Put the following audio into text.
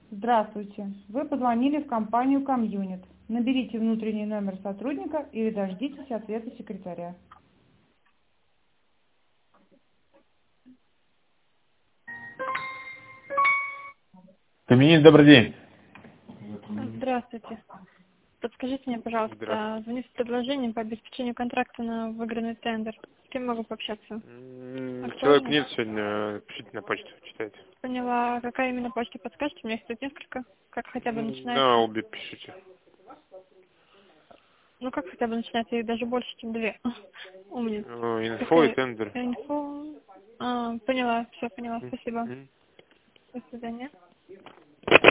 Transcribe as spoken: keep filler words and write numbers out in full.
Здравствуйте. Вы позвонили в компанию Комьюнит. Наберите внутренний номер сотрудника или дождитесь ответа секретаря. Каменин, добрый день. Здравствуйте. Подскажите мне, Здравствуйте. пожалуйста, звоню с предложением по обеспечению контракта на выигранный тендер. С кем могу пообщаться? М, Человек Актуально? нет сегодня, пишите на почту, читайте. Поняла. Какая именно почта, подскажете? У меня их тут несколько. Как хотя бы М, На начинается? обе пишите. Ну, как хотя бы начинается? Их даже больше, чем две. Умница. Э, Инфо и Какая тендер. инфо? А, поняла. Все, поняла. М, Спасибо. м. До свидания.